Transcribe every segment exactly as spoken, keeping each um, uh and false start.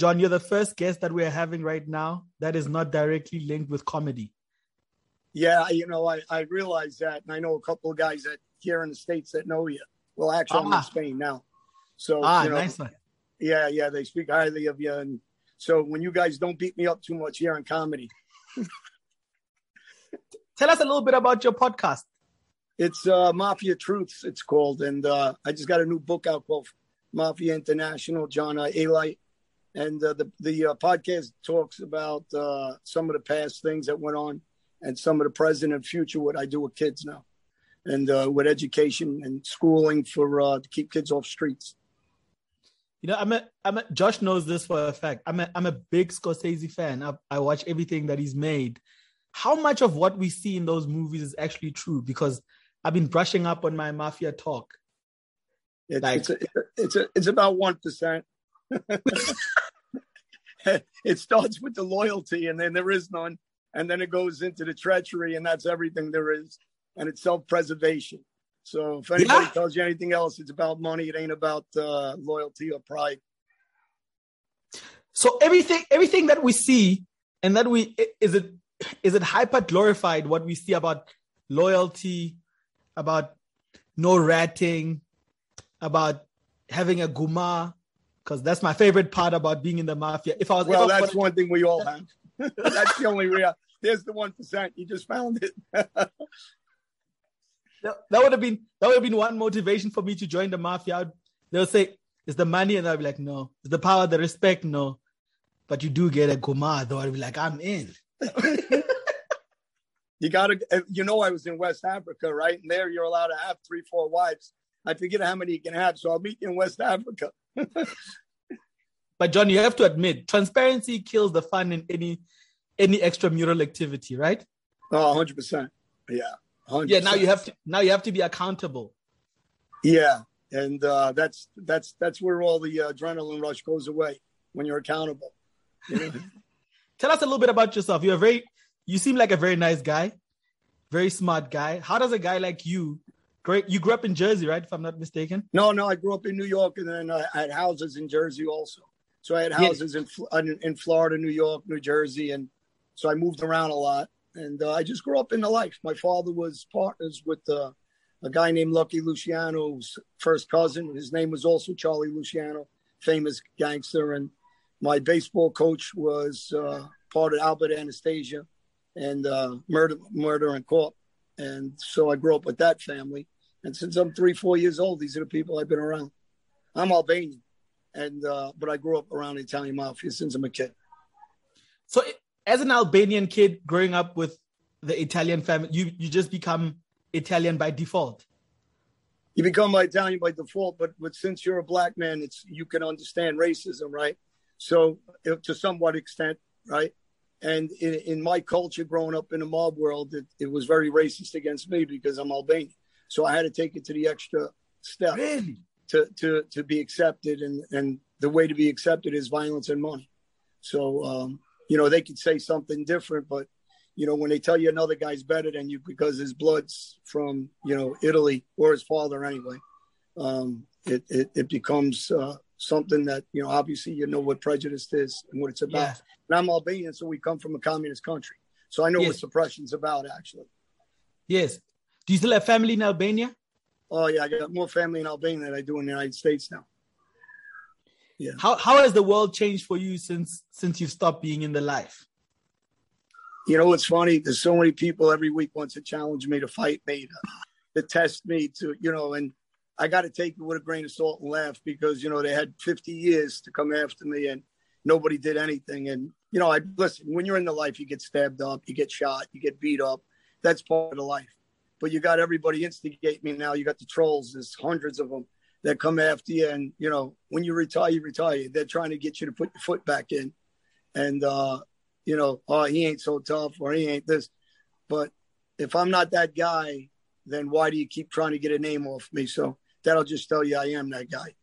John, you're the first guest that we're having right now that is not directly linked with comedy. Yeah, you know, I, I realize that. And I know a couple of guys that here in the States that know you. Well, actually, I'm Ah. in Spain now. So, Ah, you know, nice one. yeah, yeah, they speak highly of you. And so when you guys don't beat me up too much here in comedy. Tell us a little bit about your podcast. It's uh, Mafia Truths, it's called. And uh, I just got a new book out called Mafia International, John uh, Alite. And uh, the, the uh, podcast talks about uh, some of the past things that went on and some of the present and future, what I do with kids now. And uh, with education and schooling for uh, to keep kids off streets. You know, I'm a, I'm a, Josh knows this for a fact. I'm a, I'm a big Scorsese fan. I, I watch everything that he's made. How much of what we see in those movies is actually true? Because I've been brushing up on my mafia talk. It's Like- it's a, it's a, it's about one percent. It starts with the loyalty, and then there is none, and then it goes into the treachery, and that's everything there is, and it's self-preservation. So if anybody Yeah. tells you anything else, it's about money. It ain't about uh, loyalty or pride. So everything, everything that we see, and that we is it is it hyper glorified what we see about loyalty, about no ratting, about having a guma, because that's my favorite part about being in the mafia. If I was Well, ever that's one thing we all have. That's the only real. There's the one percent. You just found it. that, that would have been that would have been one motivation for me to join the mafia. I'd- They'll say it's the money, and I'll be like, no, it's the power, the respect, no. But you do get a guma, though. I'll be like, I'm in. You got to, you know, I was in West Africa, right? And there you're allowed to have three, four wives. I forget how many you can have. So I'll meet you in West Africa. But John, you have to admit, transparency kills the fun in any any extramural activity, right? Oh, one hundred percent. Yeah. one hundred percent. Yeah. Now you have to now you have to be accountable. Yeah. And uh, that's that's that's where all the uh, adrenaline rush goes away when you're accountable. You know? Tell us a little bit about yourself. You're very you seem like a very nice guy, very smart guy. How does a guy like you great you grew up in Jersey, right? If I'm not mistaken. No, no, I grew up in New York, and then I had houses in Jersey also. So I had Yes. houses in in in Florida, New York, New Jersey, and so I moved around a lot. And uh, I just grew up in the life. My father was partners with uh, a guy named Lucky Luciano's first cousin. His name was also Charlie Luciano, famous gangster. And my baseball coach was uh, part of Albert Anastasia and uh, Murder, Murder and Corp. And so I grew up with that family. And since I'm three, four years old, these are the people I've been around. I'm Albanian, and uh, but I grew up around the Italian mafia since I'm a kid. So as an Albanian kid growing up with the Italian family, you you just become Italian by default. You become Italian by default, but, but since you're a black man, it's you can understand racism, right? So if, to somewhat extent, right? And in, in my culture, growing up in the mob world, it, it was very racist against me because I'm Albanian. So I had to take it to the extra step Really? to, to, to be accepted. And, and the way to be accepted is violence and money. So, um, you know, they could say something different, but, you know, when they tell you another guy's better than you because his blood's from, you know, Italy or his father anyway, um, it, it, it becomes uh, something that, you know, obviously you know what prejudice is and what it's about. Yeah. And I'm Albanian, so we come from a communist country. So I know Yes. what suppression's about, actually. Yes. Do you still have family in Albania? Oh, yeah, I got more family in Albania than I do in the United States now. Yeah. How how has the world changed for you since since you've stopped being in the life? You know, what's funny? There's so many people every week wants to challenge me to fight me, to, to test me, to, you know, and I got to take it with a grain of salt and laugh because, you know, they had fifty years to come after me and nobody did anything. And, you know, I listen, when you're in the life, you get stabbed up, you get shot, you get beat up. That's part of the life. But you got everybody instigate me now. You got the trolls. There's hundreds of them that come after you. And, you know, when you retire, you retire. They're trying to get you to put your foot back in. And, uh, you know, oh, he ain't so tough or he ain't this. But if I'm not that guy, then why do you keep trying to get a name off me? So that'll just tell you I am that guy.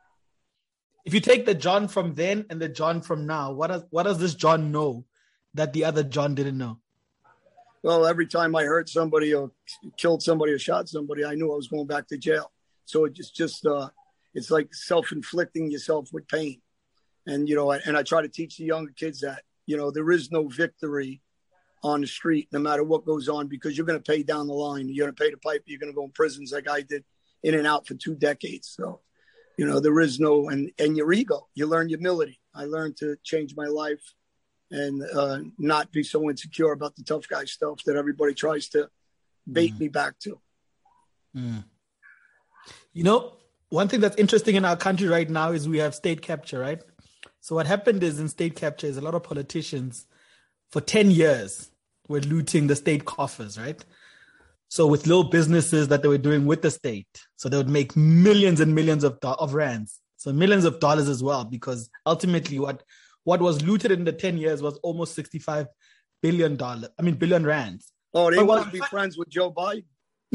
If you take the John from then and the John from now, what does what does this John know that the other John didn't know? Well, every time I hurt somebody or killed somebody or shot somebody, I knew I was going back to jail. So it just, just uh, it's like self-inflicting yourself with pain. And, you know, and I try to teach the younger kids that, you know, there is no victory on the street, no matter what goes on, because you're going to pay down the line. You're going to pay the piper. You're going to go in prisons like I did, in and out for two decades. So, you know, there is no, and, and your ego, you learn humility. I learned to change my life and uh, not be so insecure about the tough guy stuff that everybody tries to bait mm. me back to. Mm. You know, one thing that's interesting in our country right now is we have state capture, right? So what happened is in state capture is a lot of politicians for ten years were looting the state coffers, right? So with little businesses that they were doing with the state. So they would make millions and millions of, do- of rands. So millions of dollars as well, because ultimately what, what was looted in the ten years was almost sixty-five billion dollars. I mean, billion rands. Oh, they but want to be friends with Joe Biden.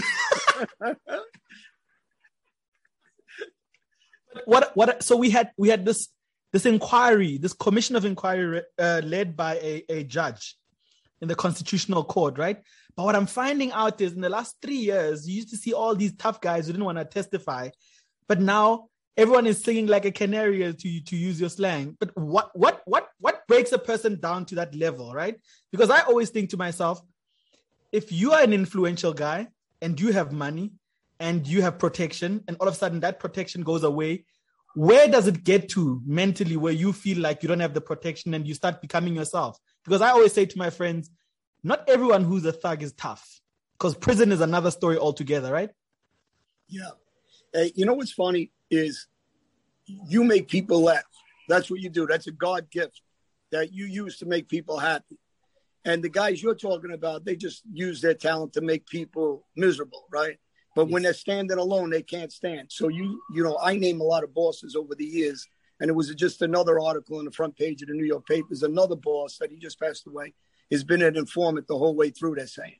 what, what, so we had, we had this, this inquiry, this commission of inquiry uh, led by a, a judge in the Constitutional Court, right? But what I'm finding out is in the last three years, you used to see all these tough guys who didn't want to testify, but now everyone is singing like a canary, to to use your slang. But what what what what breaks a person down to that level, right? Because I always think to myself, if you are an influential guy and you have money and you have protection, and all of a sudden that protection goes away, where does it get to mentally where you feel like you don't have the protection and you start becoming yourself? Because I always say to my friends, not everyone who's a thug is tough, because prison is another story altogether, right? Yeah. Hey, you know what's funny is you make people laugh. That's what you do. That's a God gift that you use to make people happy. And the guys you're talking about, they just use their talent to make people miserable, right? But yes. when they're standing alone, they can't stand. So you, you know, I name a lot of bosses over the years, and it was just another article on the front page of the New York papers. Another boss that he just passed away has been an informant the whole way through, they're saying.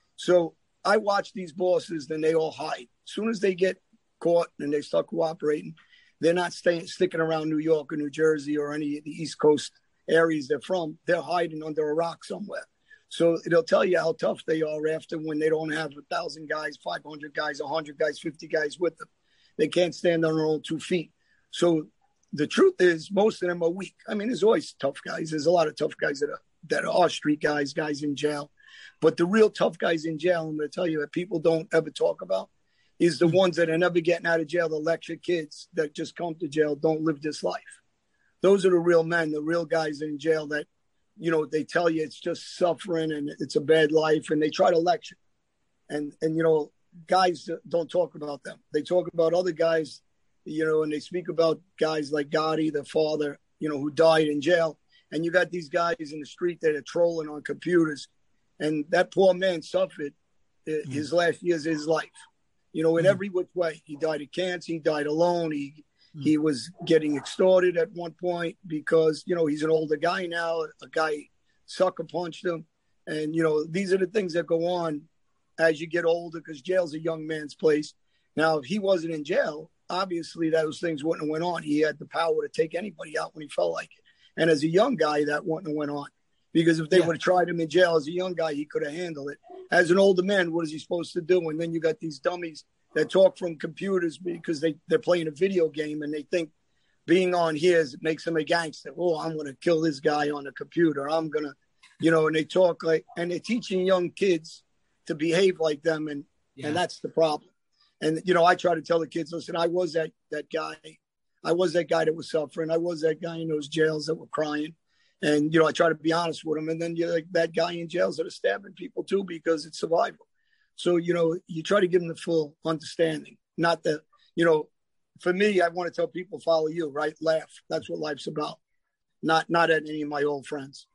So I watch these bosses, then they all hide. As soon as they get caught and they start cooperating, they're not staying, sticking around New York or New Jersey or any of the East Coast areas they're from. They're hiding under a rock somewhere. So it'll tell you how tough they are after when they don't have a thousand guys, five hundred guys, a hundred guys, fifty guys with them. They can't stand on their own two feet. So the truth is most of them are weak. I mean, there's always tough guys. There's a lot of tough guys that are, that are street guys, guys in jail. But the real tough guys in jail, I'm going to tell you that people don't ever talk about, is the ones that are never getting out of jail, the lecture kids that just come to jail, don't live this life. Those are the real men, the real guys in jail that, you know, they tell you it's just suffering and it's a bad life, and they try to lecture. And, and you know, guys don't talk about them. They talk about other guys, you know, and they speak about guys like Gotti, the father, you know, who died in jail. And you got these guys in the street that are trolling on computers. And that poor man suffered mm. his last years of his life, you know, in mm. every which way. He died of cancer. He died alone. He mm. he was getting extorted at one point because, you know, he's an older guy now. A guy sucker punched him. And, you know, these are the things that go on as you get older, because jail's a young man's place. Now, if he wasn't in jail, obviously those things wouldn't have went on. He had the power to take anybody out when he felt like it. And as a young guy, that wouldn't have went on. Because if they yeah. would have tried him in jail as a young guy, he could have handled it. As an older man, what is he supposed to do? And then you got these dummies that talk from computers because they, they're playing a video game and they think being on here is, makes them a gangster. Oh, I'm going to kill this guy on the computer. I'm going to, you know, and they talk like, and they're teaching young kids to behave like them. And, yeah. and that's the problem. And, you know, I try to tell the kids, listen, I was that, that guy. I was that guy that was suffering. I was that guy in those jails that were crying. And, you know, I try to be honest with them. And then you're like that guy in jails that are stabbing people too, because it's survival. So, you know, you try to give them the full understanding. Not that, you know, for me, I want to tell people, follow you, right? Laugh. That's what life's about. Not, not at any of my old friends.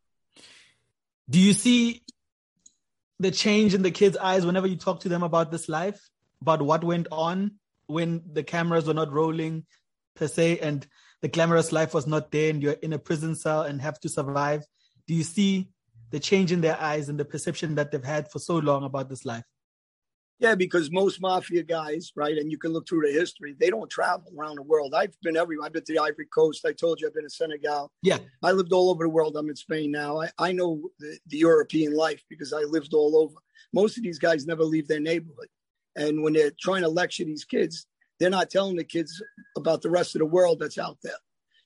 Do you see the change in the kids' eyes whenever you talk to them about this life, about what went on when the cameras were not rolling per se, and the glamorous life was not there, and you're in a prison cell and have to survive? Do you see the change in their eyes and the perception that they've had for so long about this life? Yeah, because most mafia guys, right, and you can look through the history, they don't travel around the world. I've been everywhere. I've been to the Ivory Coast. I told you I've been to Senegal. Yeah. I lived all over the world. I'm in Spain now. I, I know the, the European life because I lived all over. Most of these guys never leave their neighborhood. And when they're trying to lecture these kids, they're not telling the kids about the rest of the world that's out there.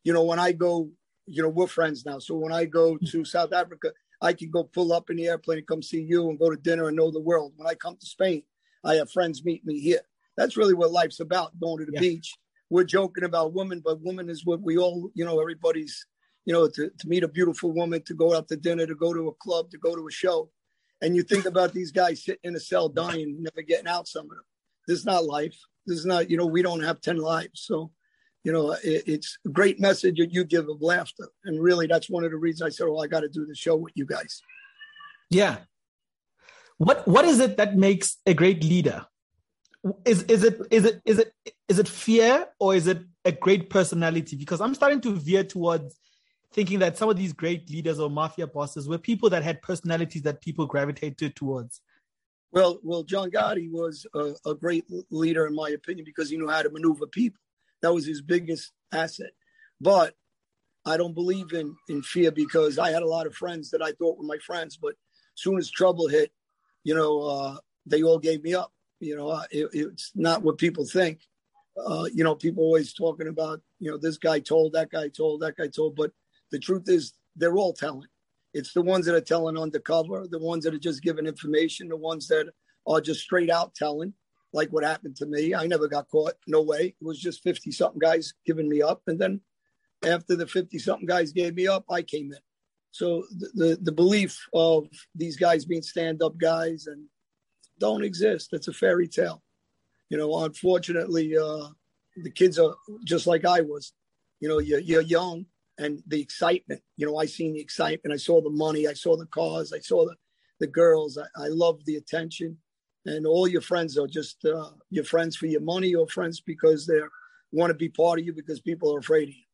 You know, when I go, you know, we're friends now. So when I go to South Africa, I can go pull up in the airplane and come see you and go to dinner and know the world. When I come to Spain, I have friends meet me here. That's really what life's about, going to the yeah. beach. We're joking about women, but woman is what we all, you know, everybody's, you know, to, to meet a beautiful woman, to go out to dinner, to go to a club, to go to a show. And you think about these guys sitting in a cell dying, never getting out, some of them. This is not life. This is not, you know, we don't have ten lives. So, you know, it, it's a great message that you give of laughter. And really, that's one of the reasons I said, well, I got to do the show with you guys. Yeah. What What is it that makes a great leader? Is is it is it is it is it fear, or is it a great personality? Because I'm starting to veer towards thinking that some of these great leaders or mafia bosses were people that had personalities that people gravitated towards. Well, well, John Gotti was a, a great leader, in my opinion, because he knew how to maneuver people. That was his biggest asset. But I don't believe in, in fear, because I had a lot of friends that I thought were my friends. But as soon as trouble hit, you know, uh, they all gave me up. You know, uh, it, it's not what people think. Uh, you know, people always talking about, you know, this guy told, that guy told, that guy told. But the truth is, they're all telling. It's the ones that are telling undercover, the ones that are just giving information, the ones that are just straight out telling, like what happened to me. I never got caught. No way. It was just fifty-something guys giving me up. And then after the fifty-something guys gave me up, I came in. So the, the, the belief of these guys being stand-up guys and don't exist. It's a fairy tale. You know, unfortunately, uh, the kids are just like I was. You know, you're, you're young. And the excitement, you know, I seen the excitement. I saw the money. I saw the cars. I saw the, the girls. I, I love the attention. And all your friends are just uh, your friends for your money, or friends because they want to be part of you because people are afraid of you.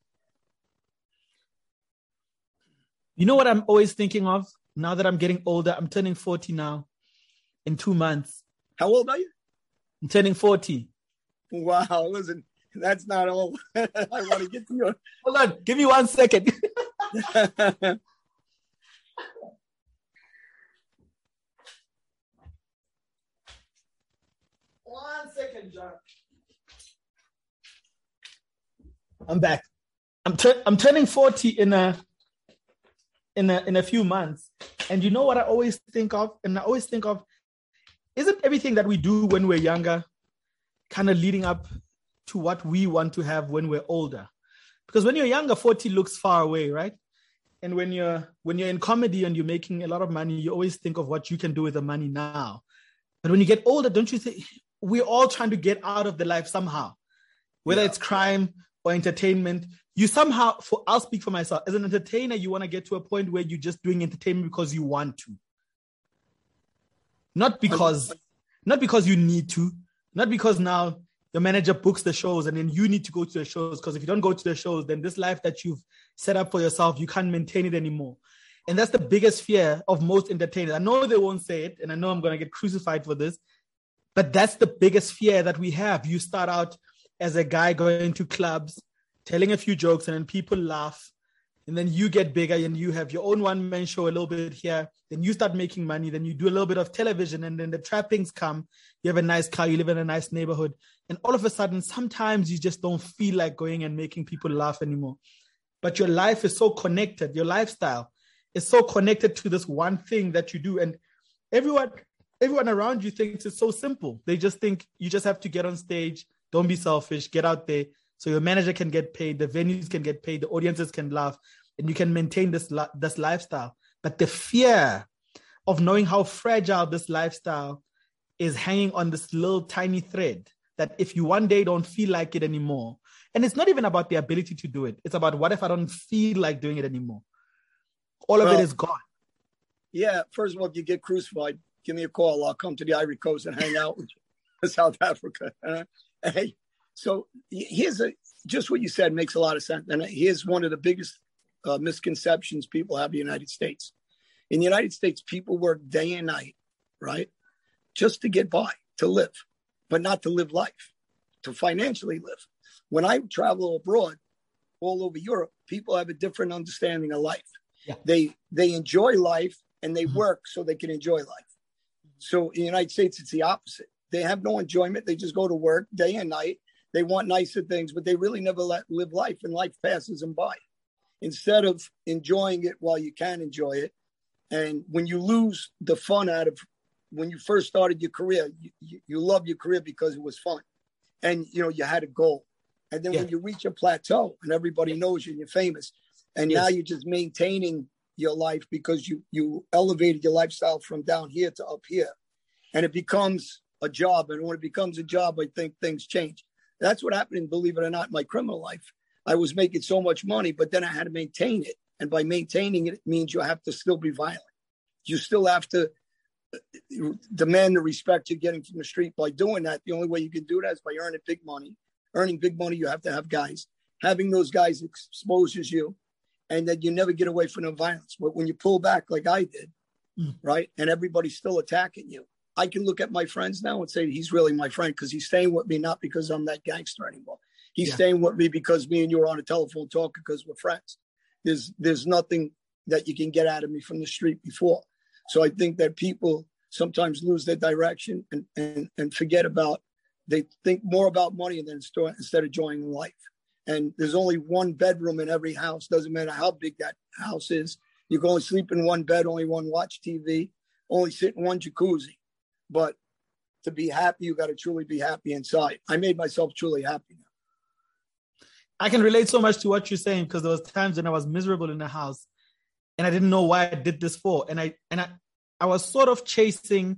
You know what I'm always thinking of now that I'm getting older? I'm turning forty now in two months. How old are you? I'm turning forty. Wow. Listen. That's not all. I want to get to you. Hold on. Give me one second. One second, John. I'm back. I'm tur- I'm turning forty in a in a in a few months. And you know what I always think of? And I always think of, isn't everything that we do when we're younger kind of leading up to what we want to have when we're older? Because when you're younger, forty looks far away, right? And when you're when you're in comedy and you're making a lot of money, you always think of what you can do with the money now. But when you get older, don't you think we're all trying to get out of the life somehow? Whether yeah. it's crime or entertainment, you somehow, for I'll speak for myself, as an entertainer, you want to get to a point where you're just doing entertainment because you want to. Not because, not because you need to, not because now your manager books the shows and then you need to go to the shows, because if you don't go to the shows, then this life that you've set up for yourself, you can't maintain it anymore. And that's the biggest fear of most entertainers. I know they won't say it, and I know I'm going to get crucified for this, but that's the biggest fear that we have. You start out as a guy going to clubs, telling a few jokes, and then people laugh. And then you get bigger and you have your own one-man show a little bit here. Then you start making money. Then you do a little bit of television, and then the trappings come. You have a nice car. You live in a nice neighborhood. And all of a sudden, sometimes you just don't feel like going and making people laugh anymore. But your life is so connected. Your lifestyle is so connected to this one thing that you do. And everyone, everyone around you thinks it's so simple. They just think you just have to get on stage. Don't be selfish. Get out there. So your manager can get paid, the venues can get paid, the audiences can laugh, and you can maintain this, this lifestyle. But the fear of knowing how fragile this lifestyle is hanging on this little tiny thread, that if you one day don't feel like it anymore, and it's not even about the ability to do it. It's about, what if I don't feel like doing it anymore? All of well, it is gone. Yeah. First of all, if you get crucified, give me a call. I'll come to the Ivory Coast and hang out with you. South Africa. Uh, hey. So here's a, just what you said makes a lot of sense. And here's one of the biggest uh, misconceptions people have in the United States. In the United States, people work day and night, right? Just to get by, to live, but not to live life, to financially live. When I travel abroad, all over Europe, people have a different understanding of life. Yeah. They they enjoy life and they mm-hmm. work so they can enjoy life. So in the United States, it's the opposite. They have no enjoyment. They just go to work day and night. They want nicer things, but they really never let, live life, and life passes them by. Instead of enjoying it while you can enjoy it. And when you lose the fun out of when you first started your career, you, you, you love your career because it was fun. And, you know, you had a goal. And then yeah. when you reach a plateau and everybody knows you and you're famous, and yes. now you're just maintaining your life because you, you elevated your lifestyle from down here to up here. And it becomes a job. And when it becomes a job, I think things change. That's what happened, believe it or not, in my criminal life. I was making so much money, but then I had to maintain it. And by maintaining it, it means you have to still be violent. You still have to demand the respect you're getting from the street. By doing that, the only way you can do that is by earning big money. Earning big money, you have to have guys. Having those guys exposes you, and then you never get away from the violence. But when you pull back like I did, mm. right, and everybody's still attacking you, I can look at my friends now and say, he's really my friend because he's staying with me, not because I'm that gangster anymore. He's yeah. staying with me because me and you are on a telephone talking because we're friends. There's there's nothing that you can get out of me from the street before. So I think that people sometimes lose their direction and, and, and forget about, they think more about money than instead of enjoying life. And there's only one bedroom in every house. Doesn't matter how big that house is. You can only sleep in one bed, only one watch T V, only sit in one jacuzzi. But to be happy, you got to truly be happy inside. I made myself truly happy now. I can relate so much to what you're saying because there was times when I was miserable in the house and I didn't know why I did this for. And I and I, I was sort of chasing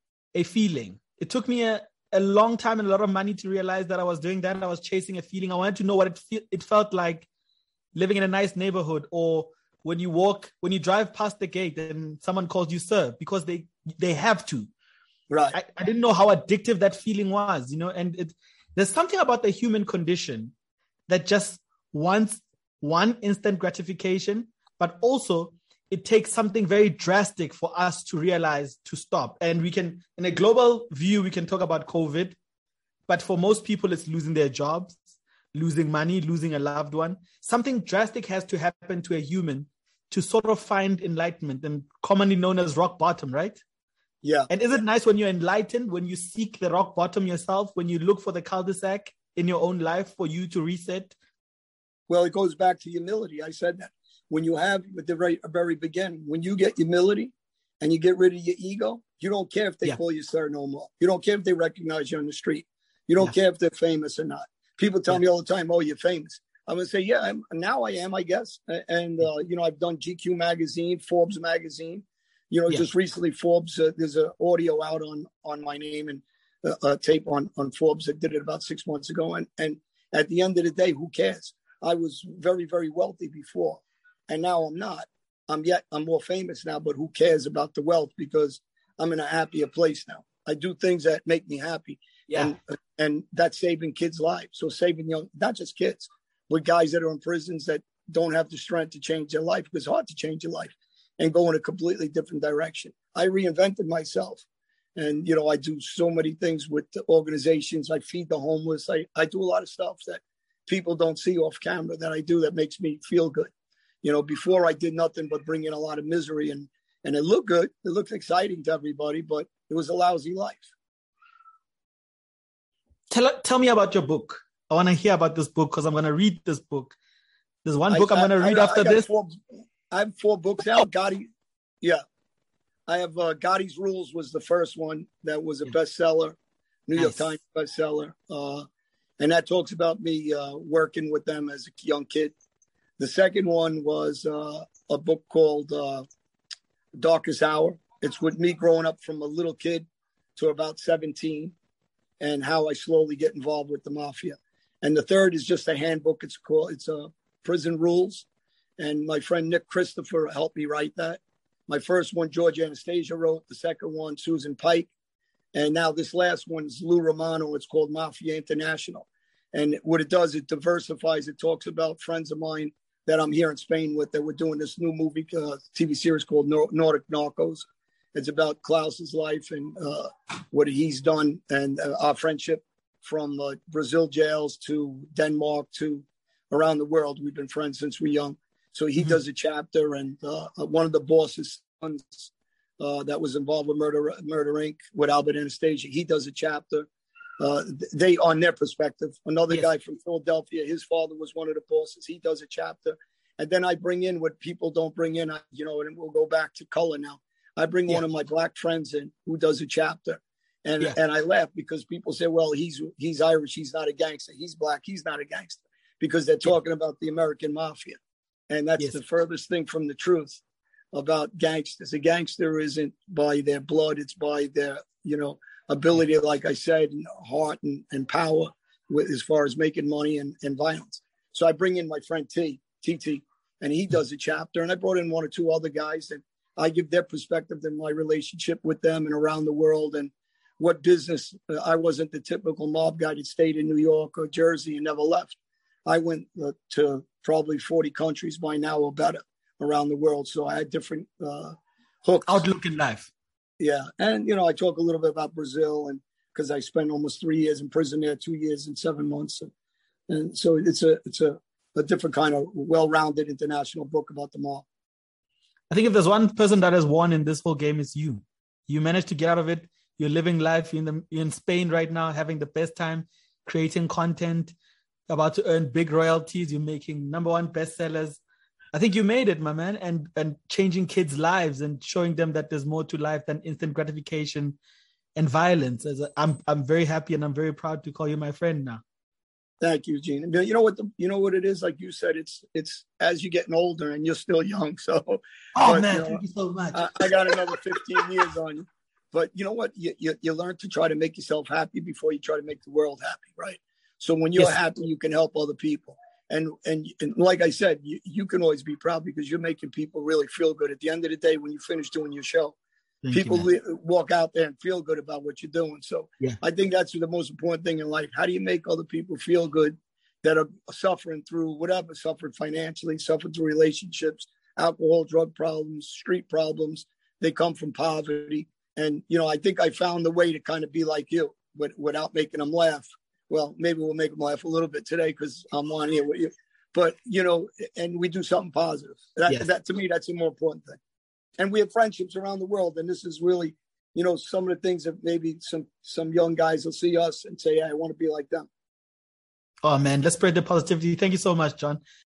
a feeling. It took me a, a long time and a lot of money to realize that I was doing that. I was chasing a feeling. I wanted to know what it fe- it felt like living in a nice neighborhood, or when you walk, when you drive past the gate and someone calls you sir, because they they have to. Right. I, I didn't know how addictive that feeling was, you know, and it, there's something about the human condition that just wants one instant gratification, but also it takes something very drastic for us to realize to stop. And we can, in a global view, we can talk about COVID, but for most people, it's losing their jobs, losing money, losing a loved one. Something drastic has to happen to a human to sort of find enlightenment, and commonly known as rock bottom, right? Yeah. And is it nice when you're enlightened, when you seek the rock bottom yourself, when you look for the cul-de-sac in your own life for you to reset? Well, it goes back to humility. I said that. When you have, at the very, very beginning, when you get humility and you get rid of your ego, you don't care if they yeah. call you sir no more. You don't care if they recognize you on the street. You don't yeah. care if they're famous or not. People tell yeah. me all the time, oh, you're famous. I'm going to say, yeah, I'm, now I am, I guess. And, uh, you know, I've done G Q magazine, Forbes magazine. You know, yeah. just recently Forbes, uh, there's an audio out on on my name and uh, a tape on, on Forbes that did it about six months ago. And, and at the end of the day, who cares? I was very, very wealthy before. And now I'm not. I'm yet, I'm more famous now, but who cares about the wealth because I'm in a happier place now. I do things that make me happy. Yeah. And, and that's saving kids' lives. So saving young, not just kids, but guys that are in prisons that don't have the strength to change their life, because it's hard to change your life and go in a completely different direction. I reinvented myself. And, you know, I do so many things with the organizations. I feed the homeless. I, I do a lot of stuff that people don't see off camera that I do that makes me feel good. You know, before I did nothing but bring in a lot of misery, and, and it looked good. It looked exciting to everybody, but it was a lousy life. Tell, tell me about your book. I want to hear about this book because I'm going to read this book. There's one book I, I'm going to read I, after I this. Four, I have four books out. Gotti, yeah. I have uh, Gotti's Rules was the first one that was a yeah. bestseller, New nice. York Times bestseller. Uh, and that talks about me uh, working with them as a young kid. The second one was uh, a book called uh, Darkest Hour. It's with me growing up from a little kid to about seventeen and how I slowly get involved with the mafia. And the third is just a handbook. It's called, it's a uh, Prison Rules. And my friend Nick Christopher helped me write that. My first one, George Anastasia wrote. The second one, Susan Pike. And now this last one is Lou Romano. It's called Mafia International. And what it does, it diversifies. It talks about friends of mine that I'm here in Spain with that we're doing this new movie, uh, T V series called Nordic Narcos. It's about Klaus's life and uh, what he's done and uh, our friendship from uh, Brazil jails to Denmark to around the world. We've been friends since we're young. So he mm-hmm. does a chapter, and uh, one of the boss's sons uh, that was involved with Murder, Murder Incorporated with Albert Anastasia, he does a chapter. uh, they on their perspective. Another Yes. guy from Philadelphia, his father was one of the bosses. He does a chapter. And then I bring in what people don't bring in, you know, and we'll go back to color now. I bring Yeah. one of my black friends in who does a chapter. And Yeah. and I laugh because people say, well, he's he's Irish. He's not a gangster. He's black. He's not a gangster, because they're talking about the American mafia. And that's Yes. the furthest thing from the truth about gangsters. A gangster isn't by their blood. It's by their, you know, ability, like I said, and heart and, and power with, as far as making money and, and violence. So I bring in my friend T, T T, and he does a chapter. And I brought in one or two other guys, and I give their perspective and my relationship with them and around the world, and what business. uh, I wasn't the typical mob guy that stayed in New York or Jersey and never left. I went uh, to probably forty countries by now or better around the world. So I had different uh, hooks. Outlook in life. Yeah. And, you know, I talk a little bit about Brazil, and because I spent almost three years in prison there, two years and seven months. And, and so it's a, it's a, a different kind of well-rounded international book about the mob. I think if there's one person that has won in this whole game, it's you. You managed to get out of it. You're living life. You're in, the, you're in Spain right now, having the best time, creating content, about to earn big royalties. You're making number one bestsellers. I think you made it, my man, and and changing kids' lives and showing them that there's more to life than instant gratification and violence. As a, I'm I'm very happy and I'm very proud to call you my friend now. Thank you, Gene. And you know what? The, you know what it is. Like you said, it's it's as you're getting older and you're still young. So, oh but, man, you know, thank you so much. I, I got another fifteen years on you. But you know what? You, you you learn to try to make yourself happy before you try to make the world happy, right? So when you're Yes. happy, you can help other people. And and, and like I said, you, you can always be proud because you're making people really feel good. At the end of the day, when you finish doing your show, Thank people you, man. li- walk out there and feel good about what you're doing. So Yeah. I think that's the most important thing in life. How do you make other people feel good that are suffering through whatever, suffered financially, suffered through relationships, alcohol, drug problems, street problems. They come from poverty. And, you know, I think I found the way to kind of be like you, but without making them laugh. Well, maybe we'll make them laugh a little bit today because I'm on here with you. But, you know, and we do something positive. That, Yes. that to me, that's a more important thing. And we have friendships around the world. And this is really, you know, some of the things that maybe some some young guys will see us and say, hey, I want to be like them. Oh man, let's spread the positivity. Thank you so much, John.